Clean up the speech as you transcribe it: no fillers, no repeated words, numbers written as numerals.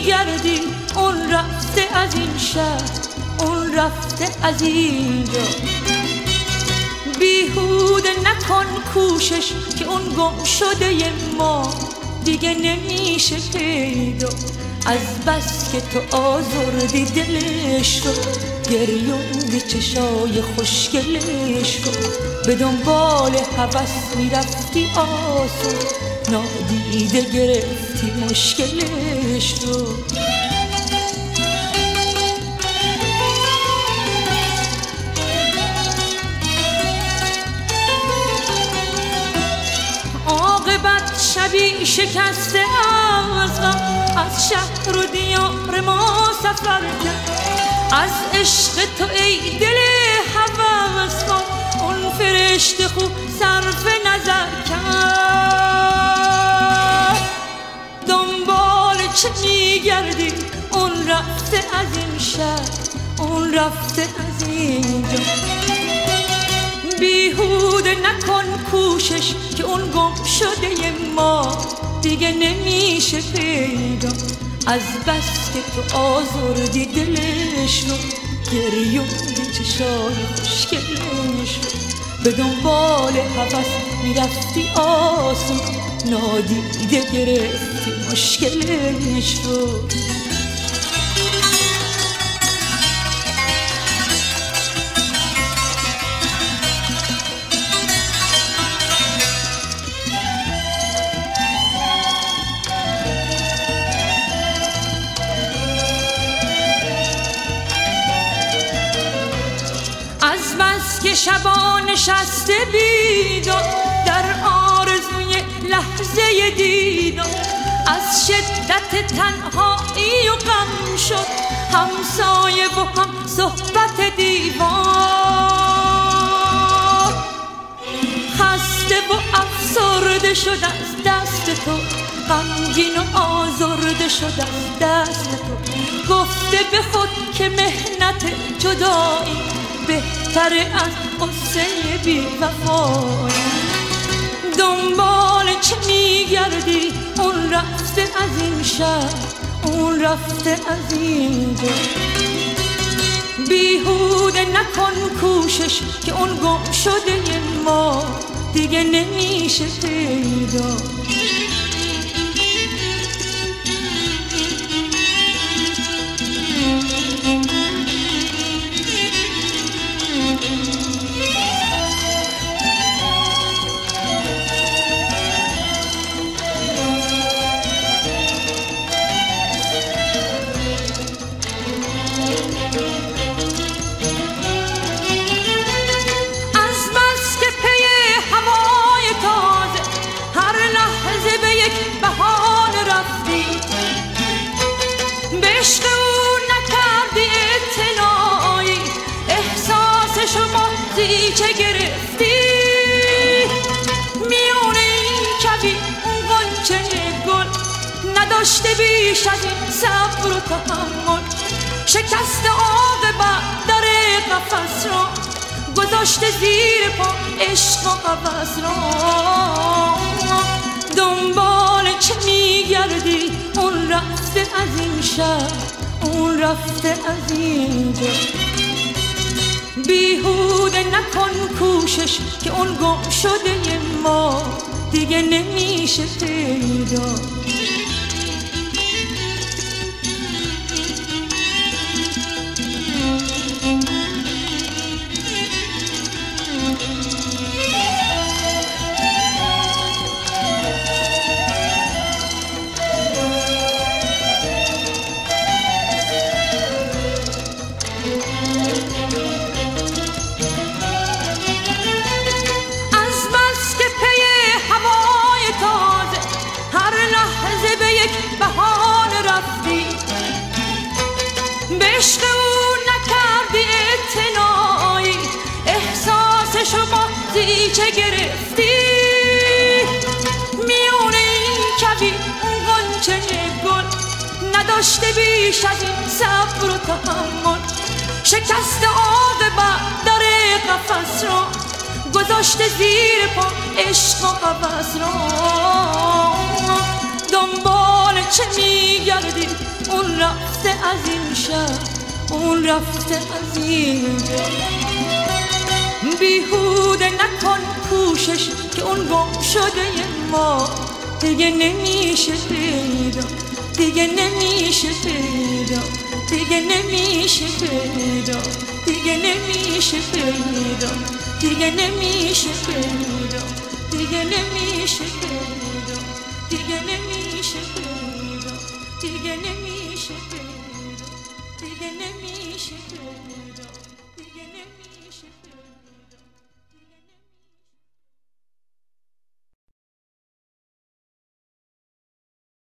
میگردی اون رفته از این شهر، اون رفته از اینجا. بیهوده نکن کوشش که اون گم شده ما دیگه نمیشه پیدا. از بس که تو آزردی دلش رو، گریوندی چشای خوشگلش رو، به دنبال هوس میرفتی آسون، نادیده گرفتی مشکلش رو. عاقبت شبی شکسته از غم، از شهر و دیار ما سفر کرد. از عشق تو ای دل هوسبان، اون فرشته خوب صرف نظر کرد. دنبال چه میگردی اون رفته از این شهر، اون رفته از اینجا. بیهوده نکن کوشش که اون گم شده ما دیگه نمیشه پیدا. از بس که تو آزردی دلش رو، گریوندی چشای خوشگلش رو، به دنبال هوس میرفتی آسون، نادیده گرفتی مشکلش رو. از بس که شبا نشسته بیدار در آرزوی لحظه دیدار، از شدت تنهایی و غم شد همسایه و هم صحبت دیوار. خسته و افسرده شد از دست تو، غمگین و آزرده شد از دست تو. گفته به خود که مهنت جدایی بهتر از قصه بی وفایی. دنبال چه میگردی اون رفته از این شهر، اون رفته از اینجا. بیهوده نکن کوشش که اون گم شده ما دیگه نمیشه پیدا. عشق او نکردی اطلاعی، احساس شما زیچه گرفتی. میونه این کبی اون غنچه گل نداشته بیش از این صبر و تحمل. شکست عاقبت در قفس را گذاشته زیر پا عشق و هوس را. دنبال چه میگردی اون رفته از این شهر، اون رفته از اینجا. بیهوده نکن کوشش که اون گم شده ما دیگه نمیشه پیدا. عشق او نکردی اطلاعی، احساس شما زیچه گرفتی. میونه این کبی اون غنچه گل نداشته بیش از این صبر و تحمل. شکست عاقبت در قفس را گذاشته زیر پا عشق و هوس را. دنبال چه میگردی اون رفته از این شهر، اون رفته از این دل. بیهوده نکن کوشش که اون گم شده ما دیگه نمیشه پیدا، دیگه نمیشه پیدا، دیگه نمیشه پیدا، دیگه نمیشه پیدا، دیگه نمیشه پیدا، دیگه نمیشه پیدا، دیگه نمیشه پیدا، دیگه نمیشه پیدا، دیگه نمیشه پیدا، دیگه نمیشه